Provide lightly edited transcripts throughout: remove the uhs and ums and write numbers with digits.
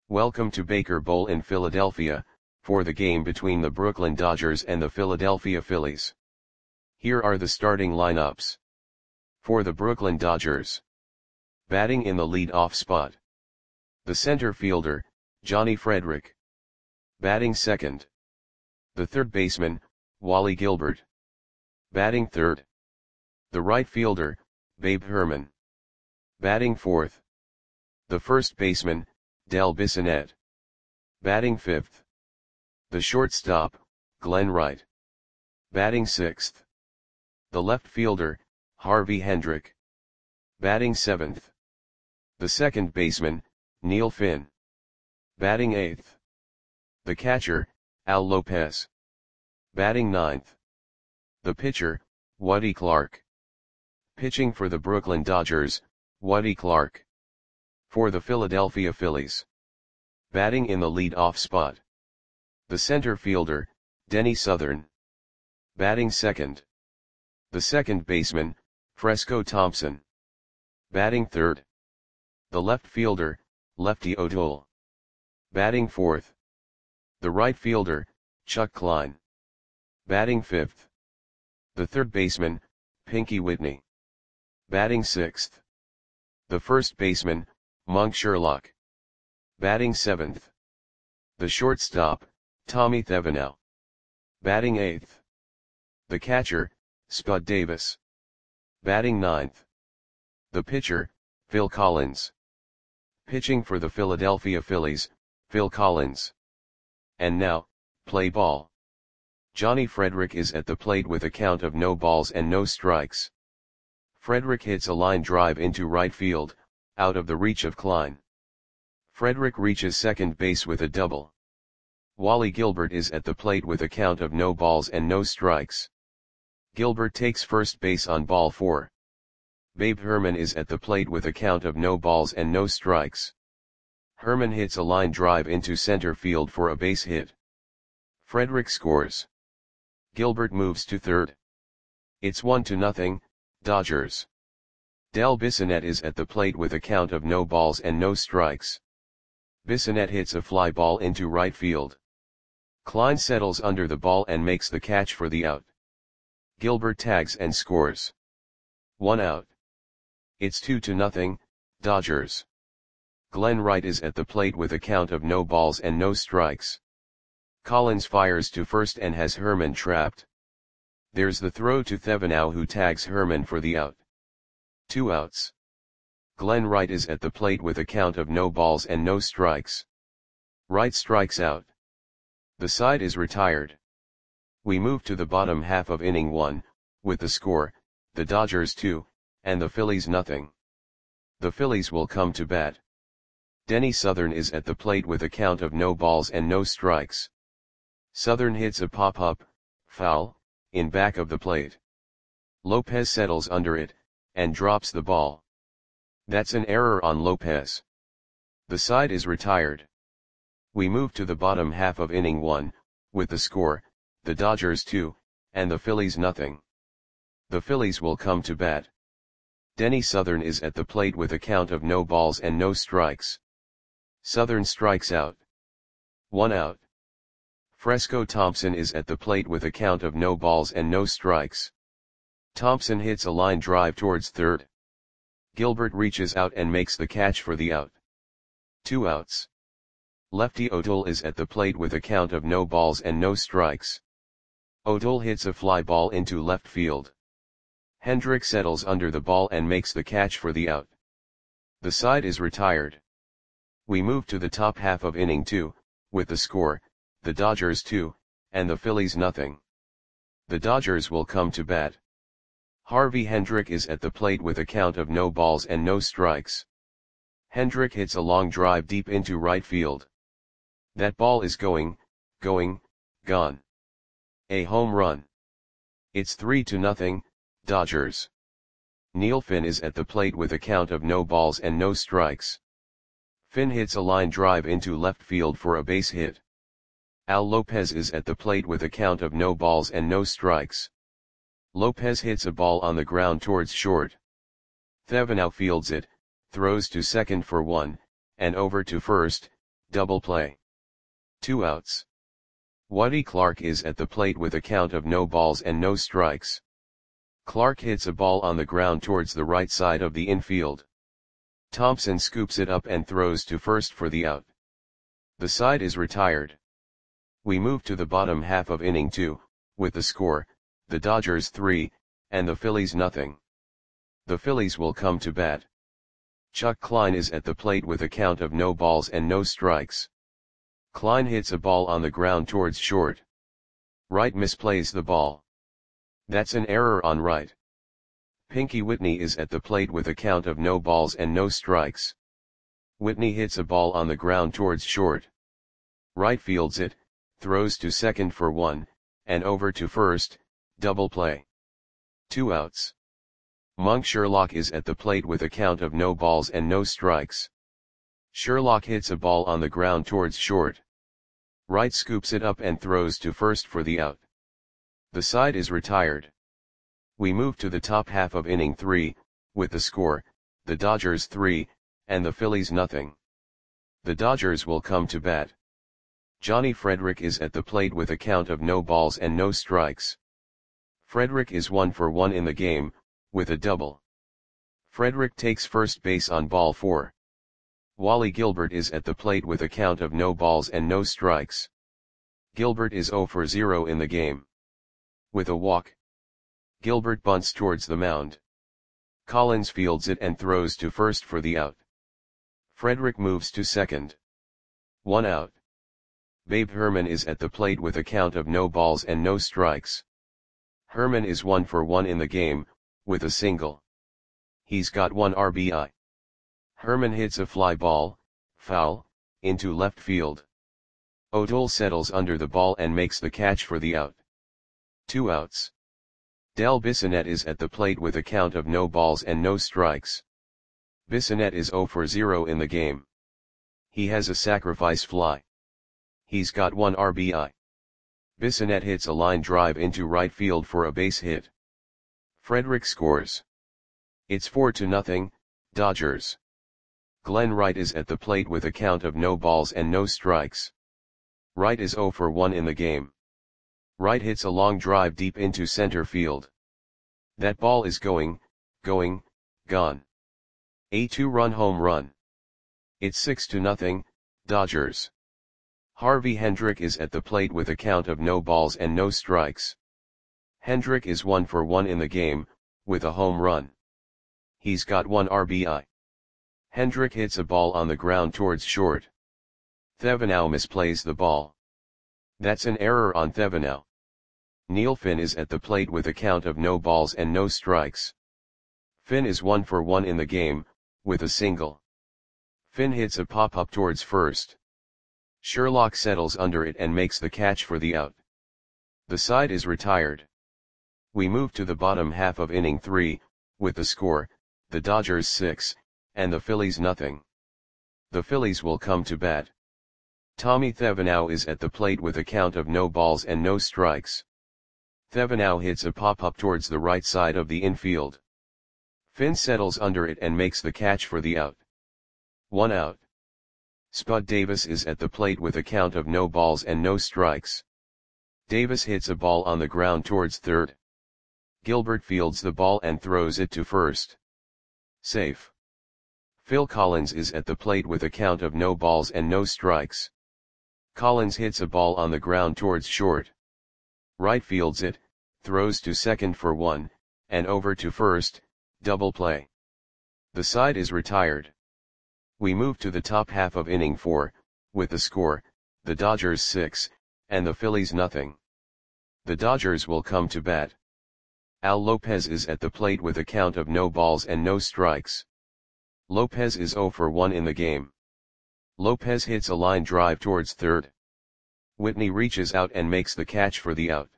Welcome to Baker Bowl in Philadelphia, for the game between the Brooklyn Dodgers and the Philadelphia Phillies. Here are the starting lineups. For the Brooklyn Dodgers. Batting in the lead-off spot. The center fielder, Johnny Frederick. Batting second. The third baseman, Wally Gilbert. Batting third. The right fielder, Babe Herman. Batting fourth. The first baseman, Del Bissonette. Batting fifth. The shortstop, Glenn Wright. Batting sixth. The left fielder, Harvey Hendrick. Batting seventh. The second baseman, Neil Finn. Batting eighth. The catcher, Al Lopez. Batting ninth. The pitcher, Woody Clark. Pitching for the Brooklyn Dodgers, Woody Clark. For the Philadelphia Phillies. Batting in the lead-off spot. The center fielder, Denny Southern. Batting second. The second baseman, Fresco Thompson. Batting third. The left fielder, Lefty O'Toole. Batting fourth. The right fielder, Chuck Klein. Batting fifth. The third baseman, Pinky Whitney. Batting sixth. The first baseman, Monk Sherlock. Batting seventh. The shortstop, Tommy Thevenot. Batting eighth. The catcher, Spud Davis. Batting ninth. The pitcher, Phil Collins. Pitching for the Philadelphia Phillies, Phil Collins. And now, play ball. Johnny Frederick is at the plate with a count of no balls and no strikes. Frederick hits a line drive into right field, out of the reach of Klein. Frederick reaches second base with a double. Wally Gilbert is at the plate with a count of no balls and no strikes. Gilbert takes first base on ball 4. Babe Herman is at the plate with a count of no balls and no strikes. Herman hits a line drive into center field for a base hit. Frederick scores. Gilbert moves to third. It's 1-0, Dodgers. Del Bissonette is at the plate with a count of no balls and no strikes. Bissonette hits a fly ball into right field. Klein settles under the ball and makes the catch for the out. Gilbert tags and scores. 1 out. It's 2-0, Dodgers. Glenn Wright is at the plate with a count of no balls and no strikes. Collins fires to first and has Herman trapped. There's the throw to Thevenot, who tags Herman for the out. 2 outs. Glenn Wright is at the plate with a count of no balls and no strikes. Wright strikes out. The side is retired. We move to the bottom half of inning 1, with the score, the Dodgers 2, and the Phillies nothing. The Phillies will come to bat. Denny Southern is at the plate with a count of no balls and no strikes. Southern hits a pop-up, foul, in back of the plate. Lopez settles under it, and drops the ball. That's an error on Lopez. The side is retired. We move to the bottom half of inning 1, with the score, the Dodgers 2, and the Phillies nothing. The Phillies will come to bat. Denny Southern is at the plate with a count of no balls and no strikes. Southern strikes out. 1 out. Fresco Thompson is at the plate with a count of no balls and no strikes. Thompson hits a line drive towards third. Gilbert reaches out and makes the catch for the out. 2 outs. Lefty O'Toole is at the plate with a count of no balls and no strikes. O'Toole hits a fly ball into left field. Hendrick settles under the ball and makes the catch for the out. The side is retired. We move to the top half of inning 2, with the score, the Dodgers 2, and the Phillies nothing. The Dodgers will come to bat. Harvey Hendrick is at the plate with a count of no balls and no strikes. Hendrick hits a long drive deep into right field. That ball is gone. A home run. It's 3-0, Dodgers. Neil Finn is at the plate with a count of no balls and no strikes. Finn hits a line drive into left field for a base hit. Al Lopez is at the plate with a count of no balls and no strikes. Lopez hits a ball on the ground towards short. Thevenot fields it, throws to second for 1, and over to first, double play. 2 outs. Waddy Clark is at the plate with a count of no balls and no strikes. Clark hits a ball on the ground towards the right side of the infield. Thompson scoops it up and throws to first for the out. The side is retired. We move to the bottom half of inning 2, with the score, the Dodgers 3, and the Phillies nothing. The Phillies will come to bat. Chuck Klein is at the plate with a count of no balls and no strikes. Klein hits a ball on the ground towards short. Wright misplays the ball. That's an error on Wright. Pinky Whitney is at the plate with a count of no balls and no strikes. Whitney hits a ball on the ground towards short. Wright fields it, throws to second for 1, and over to first, double play. 2 outs. Monk Sherlock is at the plate with a count of no balls and no strikes. Sherlock hits a ball on the ground towards short. Wright scoops it up and throws to first for the out. The side is retired. We move to the top half of inning 3, with the score, the Dodgers 3, and the Phillies nothing. The Dodgers will come to bat. Johnny Frederick is at the plate with a count of no balls and no strikes. Frederick is 1 for 1 in the game, with a double. Frederick takes first base on ball 4. Wally Gilbert is at the plate with a count of no balls and no strikes. Gilbert is 0 for 0 in the game. With a walk, Gilbert bunts towards the mound. Collins fields it and throws to first for the out. Frederick moves to second. 1 out. Babe Herman is at the plate with a count of no balls and no strikes. Herman is 1 for 1 in the game, with a single. He's got 1 RBI. Herman hits a fly ball, foul, into left field. O'Toole settles under the ball and makes the catch for the out. 2 outs. Del Bissonette is at the plate with a count of no balls and no strikes. Bissonette is 0 for 0 in the game. He has a sacrifice fly. He's got 1 RBI. Bissonette hits a line drive into right field for a base hit. Frederick scores. It's 4-0, Dodgers. Glenn Wright is at the plate with a count of no balls and no strikes. Wright is 0 for 1 in the game. Wright hits a long drive deep into center field. That ball is gone. A 2-run home run. It's 6-0, Dodgers. Harvey Hendrick is at the plate with a count of no balls and no strikes. Hendrick is 1 for 1 in the game, with a home run. He's got 1 RBI. Hendrick hits a ball on the ground towards short. Thevenot misplays the ball. That's an error on Thevenot. Neil Finn is at the plate with a count of no balls and no strikes. Finn is 1 for 1 in the game, with a single. Finn hits a pop-up towards first. Sherlock settles under it and makes the catch for the out. The side is retired. We move to the bottom half of inning 3, with the score, the Dodgers 6, and the Phillies nothing. The Phillies will come to bat. Tommy Thevenot is at the plate with a count of no balls and no strikes. Thevenot hits a pop-up towards the right side of the infield. Finn settles under it and makes the catch for the out. 1 out. Spud Davis is at the plate with a count of no balls and no strikes. Davis hits a ball on the ground towards third. Gilbert fields the ball and throws it to first. Safe. Phil Collins is at the plate with a count of no balls and no strikes. Collins hits a ball on the ground towards short. Wright fields it, throws to second for 1, and over to first, double play. The side is retired. We move to the top half of inning 4, with the score, the Dodgers 6, and the Phillies nothing. The Dodgers will come to bat. Al Lopez is at the plate with a count of no balls and no strikes. Lopez is 0 for 1 in the game. Lopez hits a line drive towards third. Whitney reaches out and makes the catch for the out.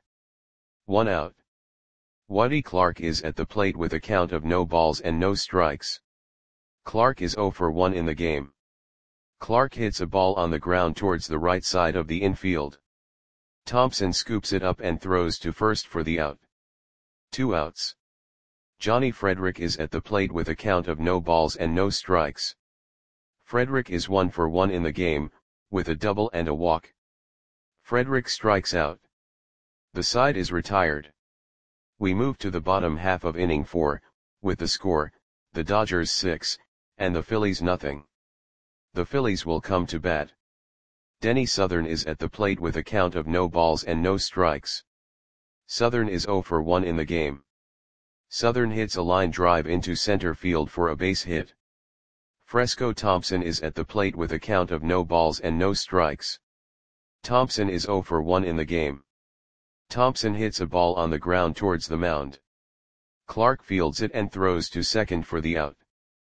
1 out. Waddy Clark is at the plate with a count of no balls and no strikes. Clark is 0 for 1 in the game. Clark hits a ball on the ground towards the right side of the infield. Thompson scoops it up and throws to first for the out. 2 outs. Johnny Frederick is at the plate with a count of no balls and no strikes. Frederick is 1 for 1 in the game, with a double and a walk. Frederick strikes out. The side is retired. We move to the bottom half of inning 4, with the score, the Dodgers 6, and the Phillies nothing. The Phillies will come to bat. Denny Southern is at the plate with a count of no balls and no strikes. Southern is 0 for 1 in the game. Southern hits a line drive into center field for a base hit. Fresco Thompson is at the plate with a count of no balls and no strikes. Thompson is 0 for 1 in the game. Thompson hits a ball on the ground towards the mound. Clark fields it and throws to second for the out.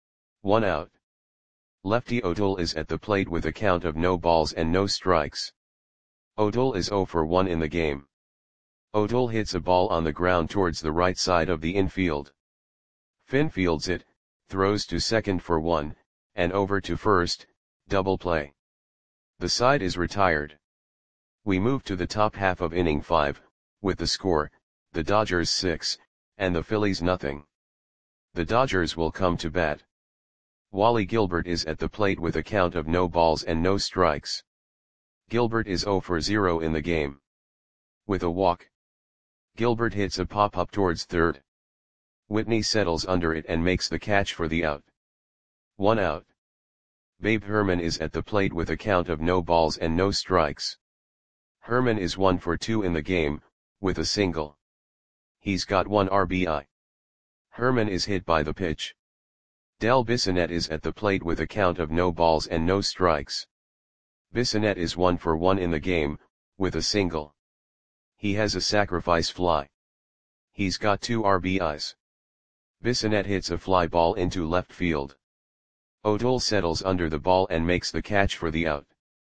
1 out. Lefty O'Toole is at the plate with a count of no balls and no strikes. O'Toole is 0 for 1 in the game. O'Toole hits a ball on the ground towards the right side of the infield. Finn fields it, throws to second for 1, and over to first, double play. The side is retired. We move to the top half of inning 5, with the score, the Dodgers 6, and the Phillies nothing. The Dodgers will come to bat. Wally Gilbert is at the plate with a count of no balls and no strikes. Gilbert is 0 for 0 in the game. With a walk, Gilbert hits a pop-up towards third. Whitney settles under it and makes the catch for the out. 1 out. Babe Herman is at the plate with a count of no balls and no strikes. Herman is 1 for 2 in the game, with a single. He's got 1 RBI. Herman is hit by the pitch. Del Bissonette is at the plate with a count of no balls and no strikes. Bissonette is 1 for 1 in the game, with a single. He has a sacrifice fly. He's got 2 RBIs. Bissonette hits a fly ball into left field. O'Toole settles under the ball and makes the catch for the out.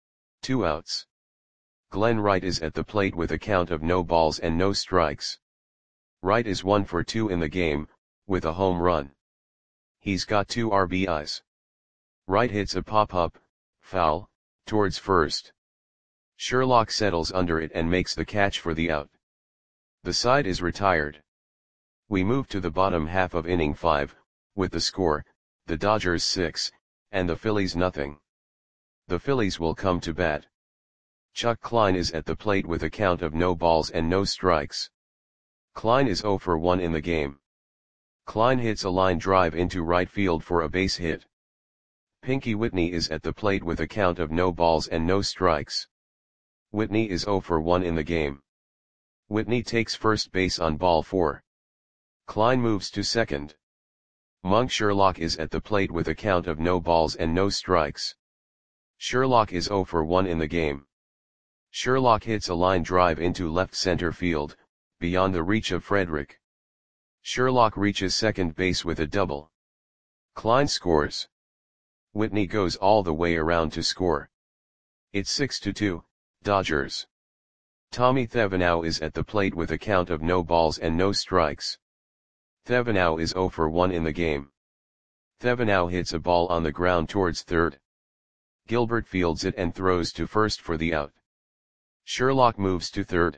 2 outs. Glenn Wright is at the plate with a count of no balls and no strikes. Wright is 1 for 2 in the game, with a home run. He's got 2 RBIs. Wright hits a pop-up, foul, towards first. Sherlock settles under it and makes the catch for the out. The side is retired. We move to the bottom half of inning 5, with the score, the Dodgers 6, and the Phillies nothing. The Phillies will come to bat. Chuck Klein is at the plate with a count of no balls and no strikes. Klein is 0 for 1 in the game. Klein hits a line drive into right field for a base hit. Pinky Whitney is at the plate with a count of no balls and no strikes. Whitney is 0 for 1 in the game. Whitney takes first base on ball 4. Klein moves to second. Monk Sherlock is at the plate with a count of no balls and no strikes. Sherlock is 0 for 1 in the game. Sherlock hits a line drive into left center field, beyond the reach of Frederick. Sherlock reaches second base with a double. Klein scores. Whitney goes all the way around to score. It's 6-2, Dodgers. Tommy Thevenot is at the plate with a count of no balls and no strikes. Thevenot is 0 for 1 in the game. Thevenot hits a ball on the ground towards third. Gilbert fields it and throws to first for the out. Sherlock moves to third.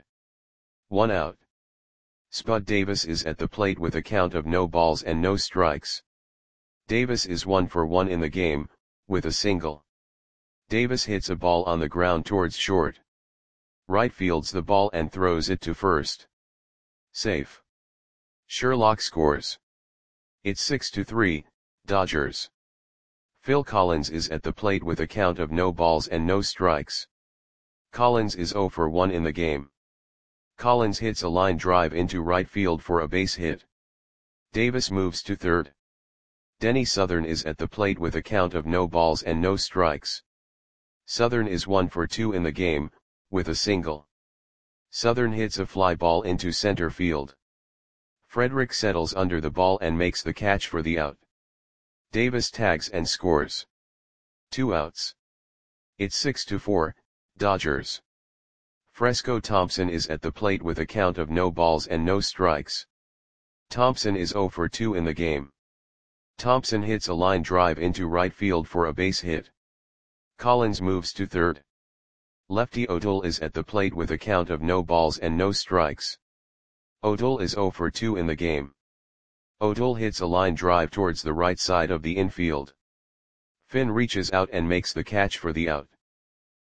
1 out. Spud Davis is at the plate with a count of no balls and no strikes. Davis is 1 for 1 in the game, with a single. Davis hits a ball on the ground towards short. Wright fields the ball and throws it to first. Safe. Sherlock scores. It's 6-3, Dodgers. Phil Collins is at the plate with a count of no balls and no strikes. Collins is 0 for 1 in the game. Collins hits a line drive into right field for a base hit. Davis moves to third. Denny Southern is at the plate with a count of no balls and no strikes. Southern is 1 for 2 in the game, with a single. Southern hits a fly ball into center field. Frederick settles under the ball and makes the catch for the out. Davis tags and scores. 2 outs. It's 6-4, Dodgers. Fresco Thompson is at the plate with a count of no balls and no strikes. Thompson is 0 for 2 in the game. Thompson hits a line drive into right field for a base hit. Collins moves to third. Lefty O'Toole is at the plate with a count of no balls and no strikes. O'Toole is 0 for 2 in the game. O'Toole hits a line drive towards the right side of the infield. Finn reaches out and makes the catch for the out.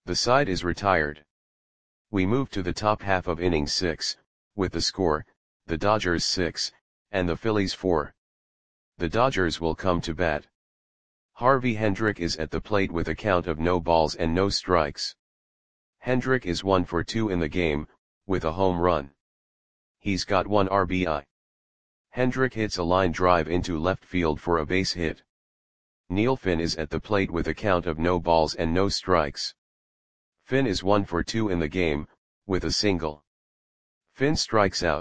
The side is retired. We move to the top half of inning 6, with the score, the Dodgers 6, and the Phillies 4. The Dodgers will come to bat. Harvey Hendrick is at the plate with a count of no balls and no strikes. Hendrick is 1 for 2 in the game, with a home run. He's got 1 RBI. Hendrick hits a line drive into left field for a base hit. Neil Finn is at the plate with a count of no balls and no strikes. Finn is 1 for 2 in the game, with a single. Finn strikes out.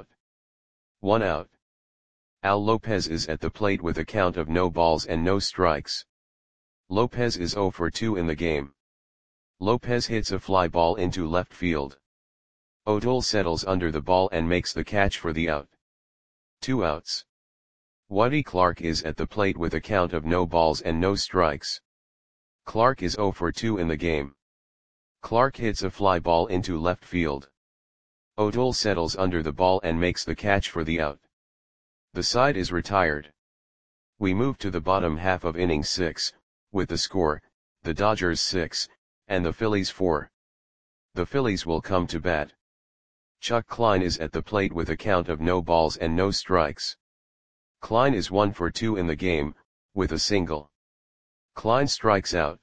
1 out. Al Lopez is at the plate with a count of no balls and no strikes. Lopez is 0 for 2 in the game. Lopez hits a fly ball into left field. O'Toole settles under the ball and makes the catch for the out. 2 outs. Whitey Clark is at the plate with a count of no balls and no strikes. Clark is 0 for 2 in the game. Clark hits a fly ball into left field. O'Toole settles under the ball and makes the catch for the out. The side is retired. We move to the bottom half of inning 6, with the score, the Dodgers 6, and the Phillies 4. The Phillies will come to bat. Chuck Klein is at the plate with a count of no balls and no strikes. Klein is 1 for 2 in the game, with a single. Klein strikes out.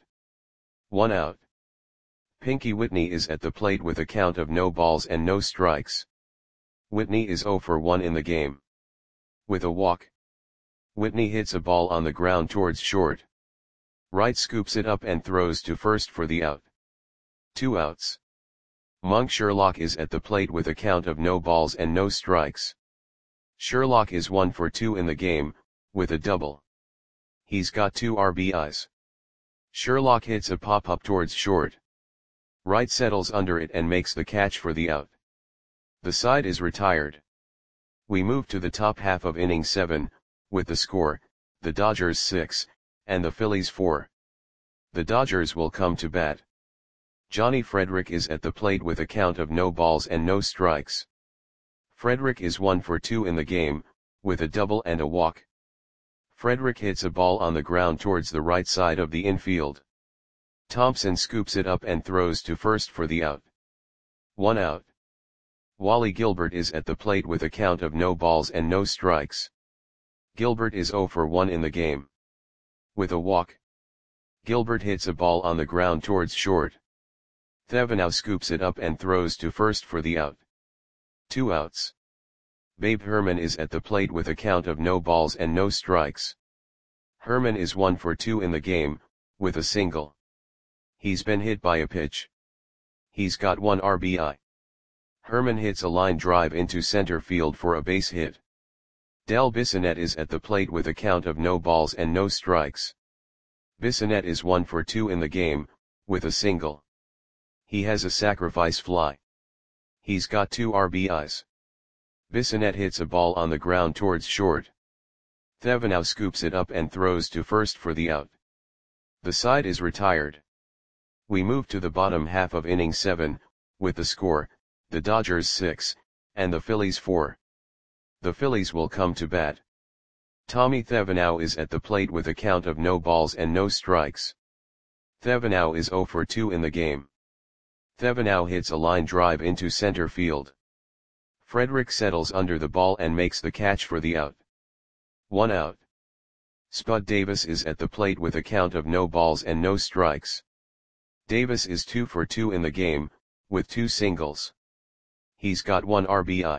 1 out. Pinky Whitney is at the plate with a count of no balls and no strikes. Whitney is 0 for 1 in the game. With a walk. Whitney hits a ball on the ground towards short. Wright scoops it up and throws to first for the out. 2 outs. Monk Sherlock is at the plate with a count of no balls and no strikes. Sherlock is 1 for 2 in the game, with a double. He's got 2 RBIs. Sherlock hits a pop-up towards short. Wright settles under it and makes the catch for the out. The side is retired. We move to the top half of inning 7, with the score, the Dodgers 6, and the Phillies 4. The Dodgers will come to bat. Johnny Frederick is at the plate with a count of no balls and no strikes. Frederick is 1 for 2 in the game, with a double and a walk. Frederick hits a ball on the ground towards the right side of the infield. Thompson scoops it up and throws to first for the out. 1 out. Wally Gilbert is at the plate with a count of no balls and no strikes. Gilbert is 0 for 1 in the game. With a walk. Gilbert hits a ball on the ground towards short. Thevenot scoops it up and throws to first for the out. 2 outs. Babe Herman is at the plate with a count of no balls and no strikes. Herman is 1 for 2 in the game, with a single. He's been hit by a pitch. He's got 1 RBI. Herman hits a line drive into center field for a base hit. Del Bissonette is at the plate with a count of no balls and no strikes. Bissonette is 1 for 2 in the game, with a single. He has a sacrifice fly. He's got 2 RBIs. Bissonette hits a ball on the ground towards short. Thevenot scoops it up and throws to first for the out. The side is retired. We move to the bottom half of inning 7, with the score, the Dodgers 6, and the Phillies 4. The Phillies will come to bat. Tommy Thevenot is at the plate with a count of no balls and no strikes. Thevenot is 0 for 2 in the game. Thevenot hits a line drive into center field. Frederick settles under the ball and makes the catch for the out. 1 out. Spud Davis is at the plate with a count of no balls and no strikes. Davis is 2 for 2 in the game, with 2 singles. He's got 1 RBI.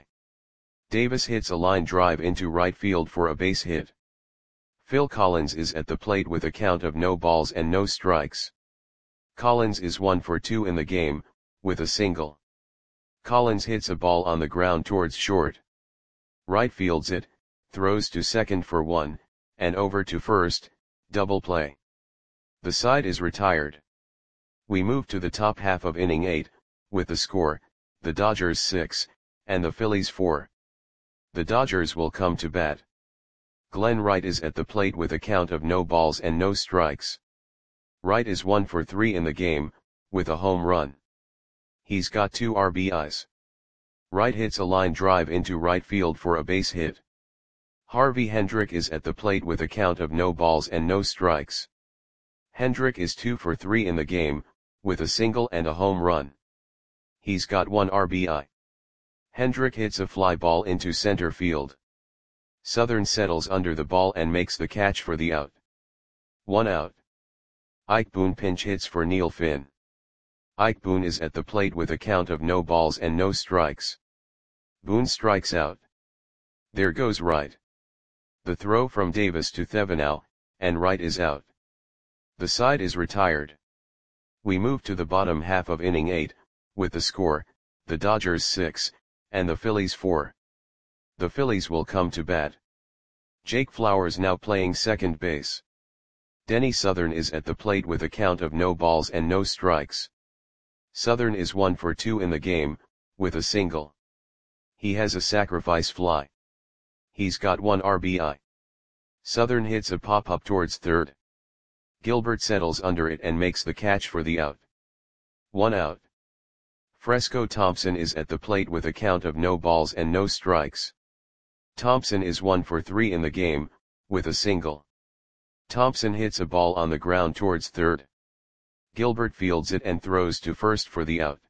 Davis hits a line drive into right field for a base hit. Phil Collins is at the plate with a count of no balls and no strikes. Collins is 1 for 2 in the game, with a single. Collins hits a ball on the ground towards short. Right fields it, throws to second for 1, and over to first, double play. The side is retired. We move to the top half of inning 8, with the score, the Dodgers 6, and the Phillies 4. The Dodgers will come to bat. Glenn Wright is at the plate with a count of no balls and no strikes. Wright is 1 for 3 in the game, with a home run. He's got 2 RBIs. Wright hits a line drive into right field for a base hit. Harvey Hendrick is at the plate with a count of no balls and no strikes. Hendrick is 2 for 3 in the game, with a single and a home run. He's got 1 RBI. Hendrick hits a fly ball into center field. Southern settles under the ball and makes the catch for the out. 1 out. Ike Boone pinch hits for Neil Finn. Ike Boone is at the plate with a count of no balls and no strikes. Boone strikes out. There goes right. The throw from Davis to Thevenot, and right is out. The side is retired. We move to the bottom half of inning 8, with the score, the Dodgers 6, and the Phillies 4. The Phillies will come to bat. Jake Flowers now playing second base. Denny Southern is at the plate with a count of no balls and no strikes. Southern is 1 for 2 in the game, with a single. He has a sacrifice fly. He's got 1 RBI. Southern hits a pop-up towards third. Gilbert settles under it and makes the catch for the out. 1 out. Fresco Thompson is at the plate with a count of no balls and no strikes. Thompson is 1 for 3 in the game, with a single. Thompson hits a ball on the ground towards third. Gilbert fields it and throws to first for the out.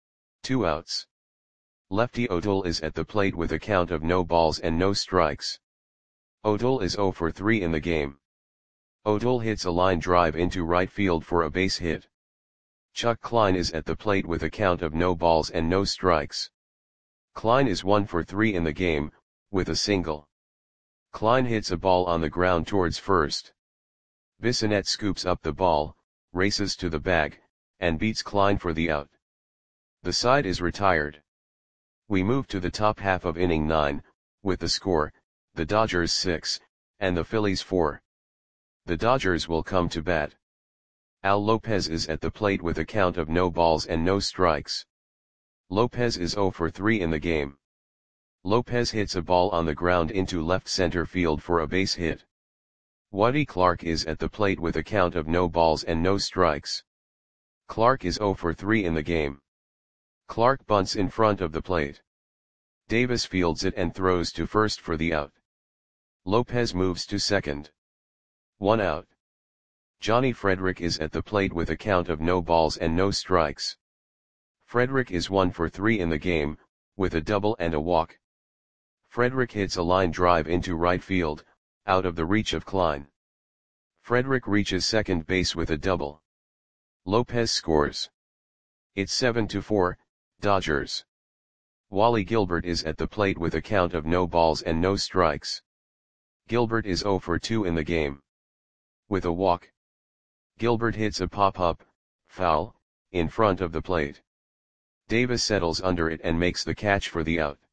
2 outs. Lefty O'Toole is at the plate with a count of no balls and no strikes. O'Toole is 0 for 3 in the game. O'Toole hits a line drive into right field for a base hit. Chuck Klein is at the plate with a count of no balls and no strikes. Klein is 1 for 3 in the game, with a single. Klein hits a ball on the ground towards first. Bissonette scoops up the ball, races to the bag, and beats Klein for the out. The side is retired. We move to the top half of inning 9, with the score, the Dodgers 6, and the Phillies 4. The Dodgers will come to bat. Al Lopez is at the plate with a count of no balls and no strikes. Lopez is 0 for 3 in the game. Lopez hits a ball on the ground into left center field for a base hit. Waddy Clark is at the plate with a count of no balls and no strikes. Clark is 0 for 3 in the game. Clark bunts in front of the plate. Davis fields it and throws to first for the out. Lopez moves to second. 1 out. Johnny Frederick is at the plate with a count of no balls and no strikes. Frederick is 1 for 3 in the game, with a double and a walk. Frederick hits a line drive into right field, out of the reach of Klein. Frederick reaches second base with a double. Lopez scores. It's 7-4, Dodgers. Wally Gilbert is at the plate with a count of no balls and no strikes. Gilbert is 0 for 2 in the game. With a walk. Gilbert hits a pop-up, foul, in front of the plate. Davis settles under it and makes the catch for the out.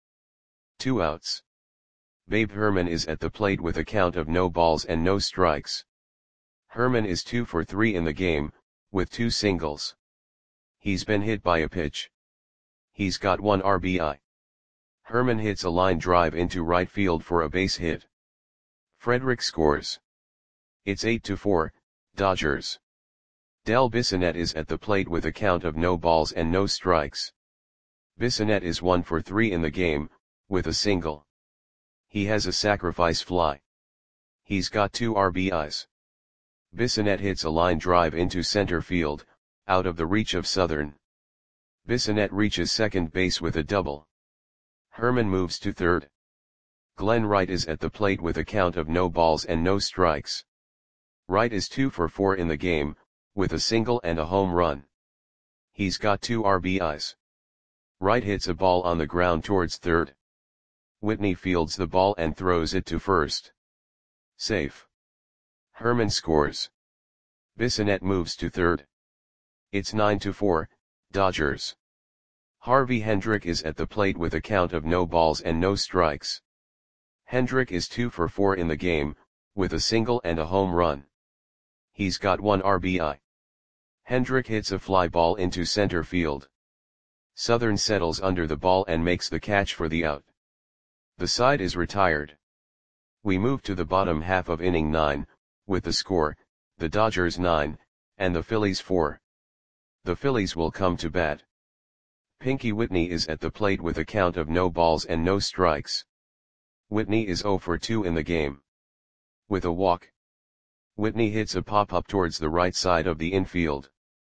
2 outs. Babe Herman is at the plate with a count of no balls and no strikes. Herman is 2 for 3 in the game, with 2 singles. He's been hit by a pitch. He's got 1 RBI. Herman hits a line drive into right field for a base hit. Frederick scores. It's 8-4, Dodgers. Del Bissonette is at the plate with a count of no balls and no strikes. Bissonette is 1 for 3 in the game, with a single. He has a sacrifice fly. He's got 2 RBIs. Bissonette hits a line drive into center field, out of the reach of Southern. Bissonette reaches second base with a double. Herman moves to third. Glenn Wright is at the plate with a count of no balls and no strikes. Wright is 2 for 4 in the game, with a single and a home run. He's got 2 RBIs. Wright hits a ball on the ground towards third. Whitney fields the ball and throws it to first. Safe. Herman scores. Bissonette moves to third. It's 9-4, Dodgers. Harvey Hendrick is at the plate with a count of no balls and no strikes. Hendrick is 2 for 4 in the game, with a single and a home run. He's got 1 RBI. Hendrick hits a fly ball into center field. Southern settles under the ball and makes the catch for the out. The side is retired. We move to the bottom half of inning 9, with the score, the Dodgers 9, and the Phillies 4. The Phillies will come to bat. Pinky Whitney is at the plate with a count of no balls and no strikes. Whitney is 0 for 2 in the game. With a walk. Whitney hits a pop-up towards the right side of the infield.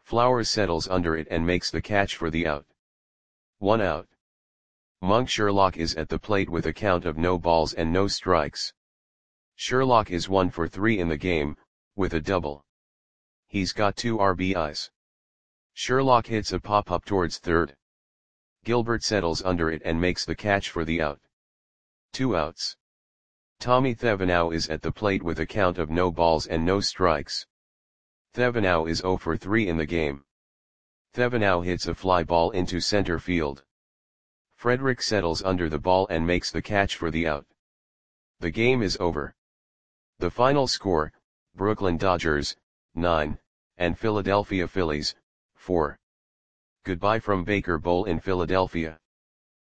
Flowers settles under it and makes the catch for the out. 1 out. Monk Sherlock is at the plate with a count of no balls and no strikes. Sherlock is 1 for 3 in the game, with a double. He's got 2 RBIs. Sherlock hits a pop-up towards third. Gilbert settles under it and makes the catch for the out. 2 outs. Tommy Thevenot is at the plate with a count of no balls and no strikes. Thevenot is 0 for 3 in the game. Thevenot hits a fly ball into center field. Frederick settles under the ball and makes the catch for the out. The game is over. The final score, Brooklyn Dodgers, 9, and Philadelphia Phillies, 4. Goodbye from Baker Bowl in Philadelphia.